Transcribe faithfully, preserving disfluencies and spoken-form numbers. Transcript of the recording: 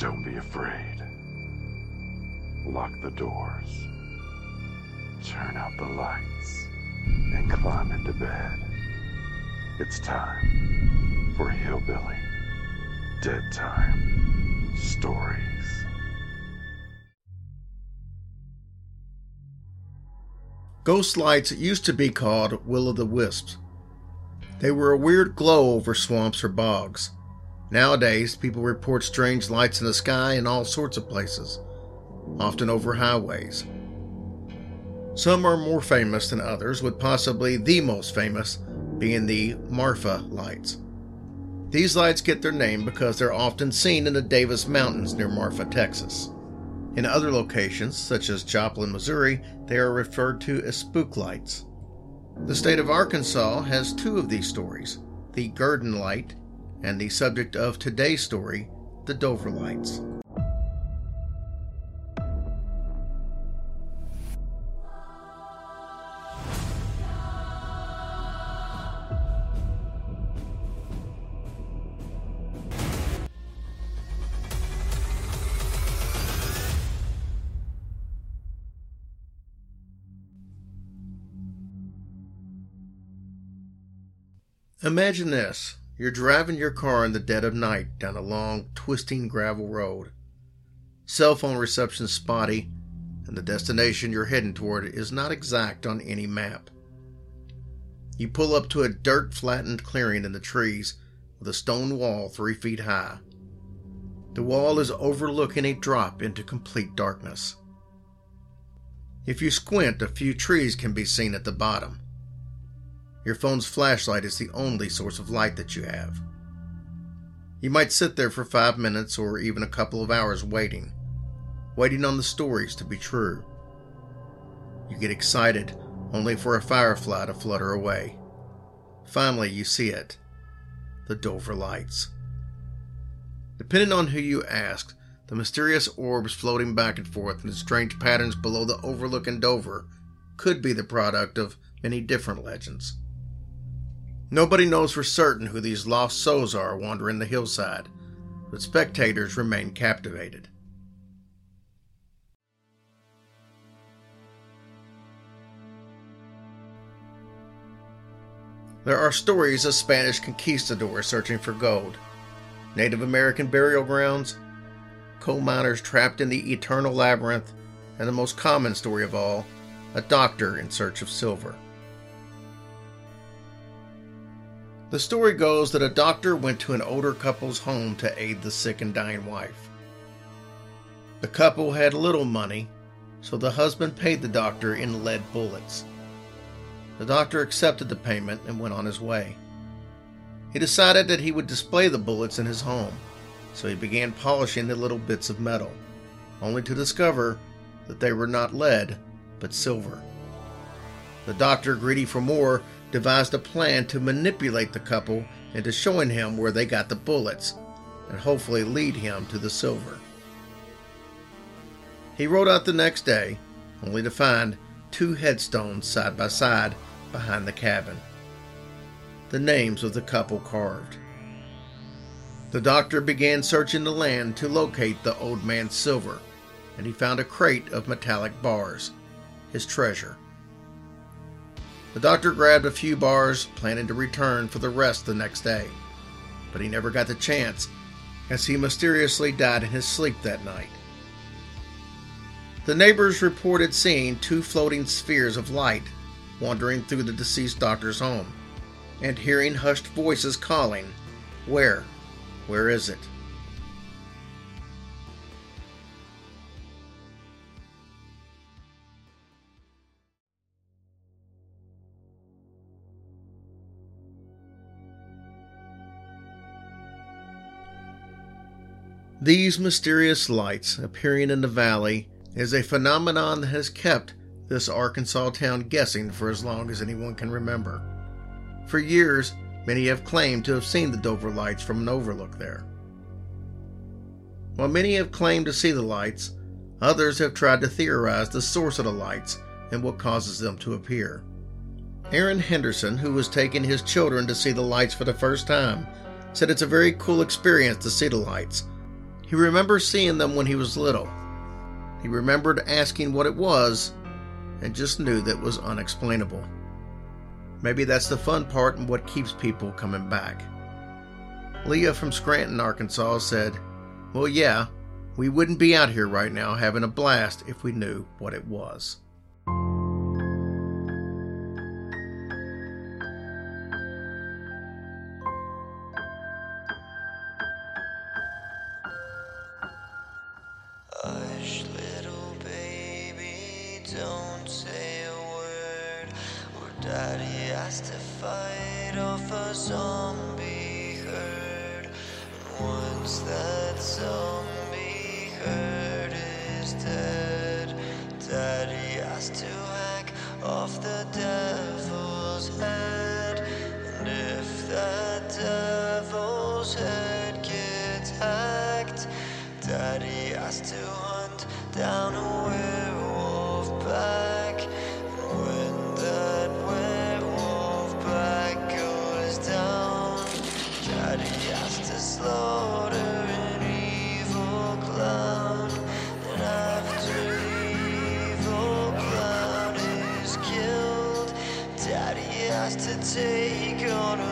Don't be afraid. Lock the doors. Turn out the lights and climb into bed. It's time for Hillbilly Dead Time Stories. Ghost lights used to be called will-o'-the-wisps. They were a weird glow over swamps or bogs. Nowadays, people report strange lights in the sky in all sorts of places, often over highways. Some are more famous than others, with possibly the most famous being the Marfa lights. These lights get their name because they're often seen in the Davis Mountains near Marfa, Texas. In other locations, such as Joplin, Missouri, they are referred to as spook lights. The state of Arkansas has two of these stories, the Gurdon Light and the subject of today's story, the Dover Lights. Imagine this. You're driving your car in the dead of night down a long, twisting gravel road. Cell phone reception spotty, and the destination you're heading toward is not exact on any map. You pull up to a dirt-flattened clearing in the trees with a stone wall three feet high. The wall is overlooking a drop into complete darkness. If you squint, a few trees can be seen at the bottom. Your phone's flashlight is the only source of light that you have. You might sit there for five minutes or even a couple of hours waiting, waiting on the stories to be true. You get excited only for a firefly to flutter away. Finally, you see it. The Dover Lights. Depending on who you ask, the mysterious orbs floating back and forth in the strange patterns below the overlook in Dover could be the product of many different legends. Nobody knows for certain who these lost souls are wandering the hillside, but spectators remain captivated. There are stories of Spanish conquistadors searching for gold, Native American burial grounds, coal miners trapped in the eternal labyrinth, and the most common story of all, a doctor in search of silver. The story goes that a doctor went to an older couple's home to aid the sick and dying wife. The couple had little money, so the husband paid the doctor in lead bullets. The doctor accepted the payment and went on his way. He decided that he would display the bullets in his home, so he began polishing the little bits of metal, only to discover that they were not lead, but silver. The doctor, greedy for more, devised a plan to manipulate the couple into showing him where they got the bullets and hopefully lead him to the silver. He rode out the next day, only to find two headstones side by side behind the cabin. The names of the couple carved. The doctor began searching the land to locate the old man's silver, and he found a crate of metallic bars, his treasure. The doctor grabbed a few bars, planning to return for the rest the next day, but he never got the chance, as he mysteriously died in his sleep that night. The neighbors reported seeing two floating spheres of light wandering through the deceased doctor's home, and hearing hushed voices calling, "Where? Where is it?" These mysterious lights appearing in the valley is a phenomenon that has kept this Arkansas town guessing for as long as anyone can remember. For years, many have claimed to have seen the Dover Lights from an overlook there. While many have claimed to see the lights, others have tried to theorize the source of the lights and what causes them to appear. Aaron Henderson, who was taking his children to see the lights for the first time, said it's a very cool experience to see the lights. He remembers seeing them when he was little. He remembered asking what it was and just knew that it was unexplainable. Maybe that's the fun part and what keeps people coming back. Leah from Scranton, Arkansas said, "Well, yeah, we wouldn't be out here right now having a blast if we knew what it was." Hush, little baby, don't say a word. Or Daddy has to fight off a zombie herd. And once that zombie herd is dead, Daddy has to hack off the devil's head. And if that devil's head gets hacked, Daddy has to hunt down a werewolf pack. And when that werewolf pack goes down, Daddy has to slaughter an evil clown. And after the evil clown is killed, Daddy has to take on